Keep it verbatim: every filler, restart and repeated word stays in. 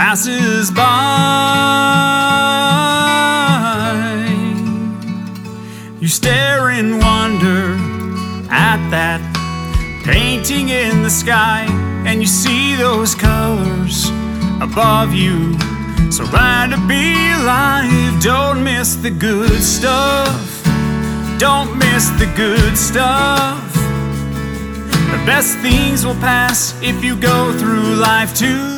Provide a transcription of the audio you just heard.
passes by. You stare in wonder at that painting in the sky, and you see those colors above you. So glad to be alive. Don't miss the good stuff. Don't miss the good stuff. The best things will pass if you go through life too